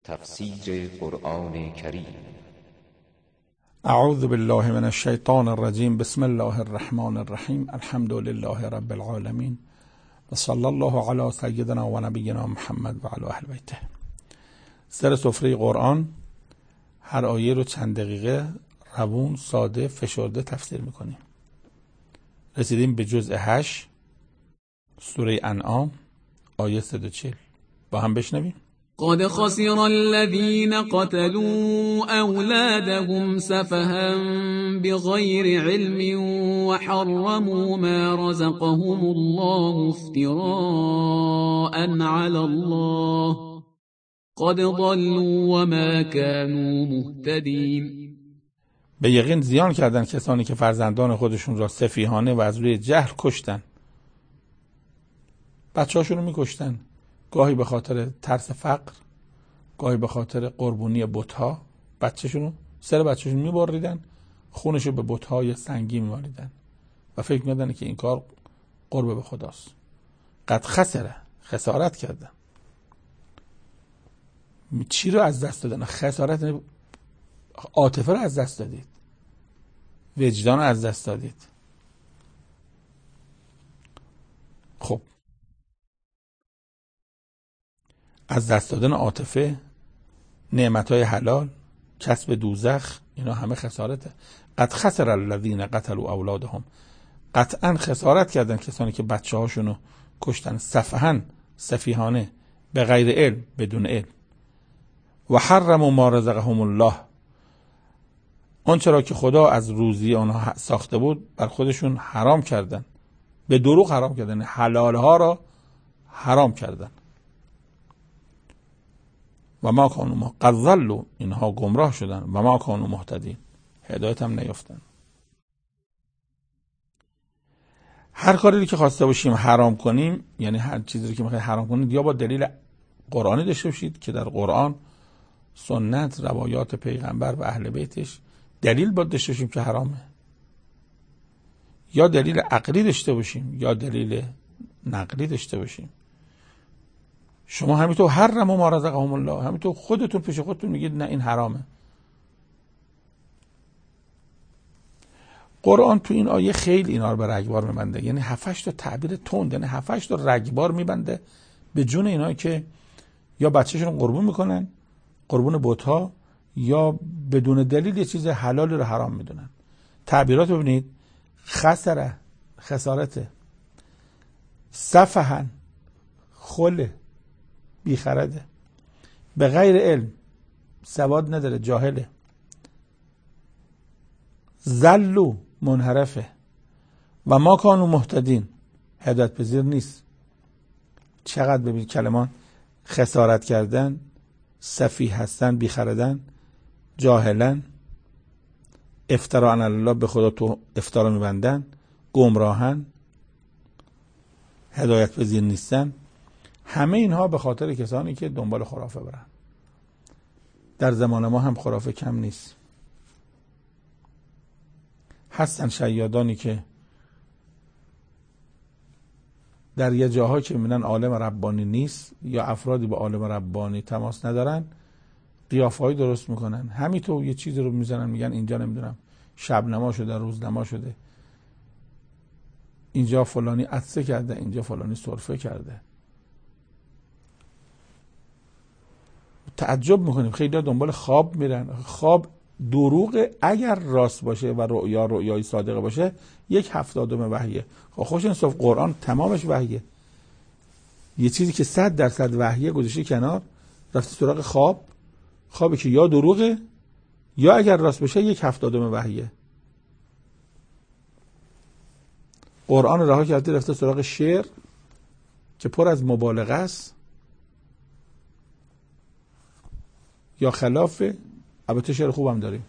تفسیر قرآن کریم. اعوذ بالله من الشیطان الرجیم. بسم الله الرحمن الرحیم. الحمد لله رب العالمین و صلی الله علی سیدنا و نبینا محمد و علی اهل بیته. سر سفره قرآن هر آیه رو چند دقیقه روون، ساده، فشرده تفسیر میکنیم. رسیدیم به جزء 8 سوره انعام آیه 140. با هم بشنویم. قد خسر الذين قتلوا أولادهم سفها بغير علم وحرموا ما رزقهم الله افتراء على الله قد ضلوا وما كانوا مهتدين. به یقین زیان کردن کسانی که فرزندان خودشون را سفیهانه و از روی جهل کشتن. بچه‌هاشون رو میکشتن، گاهی به خاطر ترس فقر، گاهی به خاطر قربونی بت‌ها. سر بچه‌شون میبریدن، خونشو به بت‌های سنگی می‌مالیدن و فکر می‌کردن که این کار قرب به خداست. قد خسارت کردن. چی رو از دست دادن؟ خسارت. عاطفه رو از دست دادید، وجدان رو از دست دادید. خب از دست دادن عاطفه، نعمتهای حلال، کسب دوزخ، اینا همه خسارته. قد خسر الذین قتلوا اولادهم. قطعا خسارت کردن کسانی که بچه هاشونو کشتن سفهن، سفیهانه، به غیر علم، بدون علم. و حرموا ما رزقهم الله. آنچه را که خدا از روزی آنها ساخته بود بر خودشون حرام کردن، به دروغ حرام کردن، حلال ها را حرام کردن. و ما کانوا قد ضلوا، اینها گمراه شدن. و ما کانوا مهتدین، هدایت هم نیافتن. هر کاری که خواسته باشیم حرام کنیم، یعنی هر چیزی که میخواید حرام کنید، یا با دلیل قرآنی داشته باشید که در قرآن، سنت، روایات پیغمبر و اهل بیتش دلیل باید داشته باشیم که حرامه، یا دلیل عقلی داشته باشیم یا دلیل نقلی داشته باشیم. شما همینطور حرموا ما رزقهم الله، همینطور خودتون پیش خودتون میگید نه این حرامه. قرآن تو این آیه خیلی اینا رو به رگبار میبنده، یعنی 7-8 تا تعبیر تند، یعنی 7-8 تا رگبار میبنده به جون اینا که یا بچه‌شون قربون میکنن، قربون بت‌ها، یا بدون دلیل یه چیز حلال رو حرام میدونن. تعبیرات رو ببینید. خسارت، سفهن، خله، بیخرده، به غیر علم، سواد نداره، جاهله، ضلوا، منحرفه، و ما کانوا مهتدین، هدایت پذیر نیست. چقدر ببین کلمان خسارت کردن، سفیه هستن، بیخردن، جاهلن، افترا علی الله، به خدا تو افترا میبندن، گمراهن، هدایت پذیر نیستن. همه اینها به خاطر کسانی که دنبال خرافه برن. در زمان ما هم خرافه کم نیست. هستن شیادانی که در یه جاها که میبینن عالم ربانی نیست یا افرادی با عالم ربانی تماس ندارن، قیافه‌ای درست میکنن، همینطور یه چیزی رو میزنن، میگن اینجا نمیدونم شب نما شده، روز نما شده، اینجا فلانی عطسه کرده، اینجا فلانی سرفه کرده. تعجب میکنیم خیلی دنبال خواب میرن. خواب دروغه اگر راست باشه و رؤیای صادقه باشه، 1/70 وحیه. خوش انصاف قرآن تمامش وحیه. یه چیزی که 100% وحیه گذاشته کنار، رفته سراغ خوابی که یا دروغه یا اگر راست باشه 1/70 وحیه. قرآن رها کرده رفته سراغ شعر که پر از مبالغه است یا خلافه. البته شعر خوبم داریم.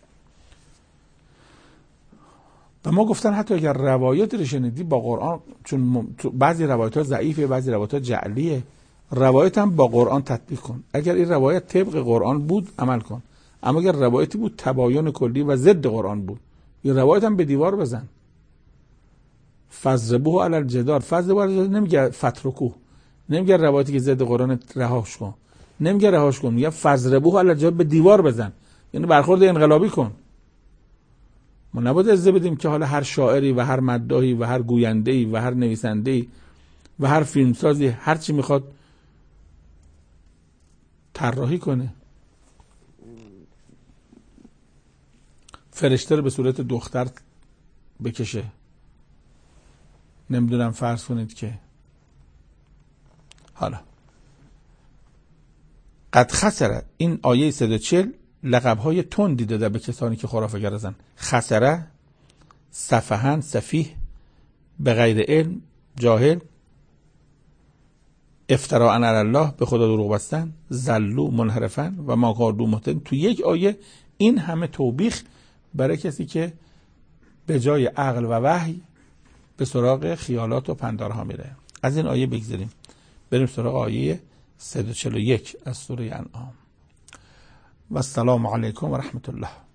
و ما گفتن حتی اگر روایت رو شنیدی با قرآن، چون بعضی روایت ها ضعیفه، بعضی روایت ها جعلیه، روایت هم با قرآن تطبیق کن. اگر این روایت طبق قرآن بود عمل کن، اما اگر روایتی بود تباین کلی و ضد قرآن بود، این روایت هم به دیوار بزن. فضربوه علی الجدار. فضربوه علی الجدار نمیگه فترکوه، نمیگه روایتی که ضد قرآن رهاش کن. نمیگه رهاش کن، میگه فضربوه علی جبهه، به دیوار بزن، یعنی برخورد انقلابی کن. ما نباید اجازه بدیم که حالا هر شاعری و هر مداحی و هر گوینده‌ای و هر نویسنده‌ای و هر فیلمسازی هر چی میخواد طراحی کنه. فرشته رو به صورت دختر بکشه، نمیدونم فرض کنید که حالا قد خسره، این آیه 140 لقب‌های تندی داده به کسانی که خرافه گرزن. خسره، سفهن، سفیه، به غیر علم، جاهل، افتراء علی الله، به خدا دروغ بستن، زلو، منحرفن و ما کاردو مهتدین. تو یک آیه این همه توبیخ برای کسی که به جای عقل و وحی به سراغ خیالات و پندارها میره. از این آیه بگذاریم بریم سراغ آیه 141 از سوره انعام. و السلام علیکم و رحمت الله.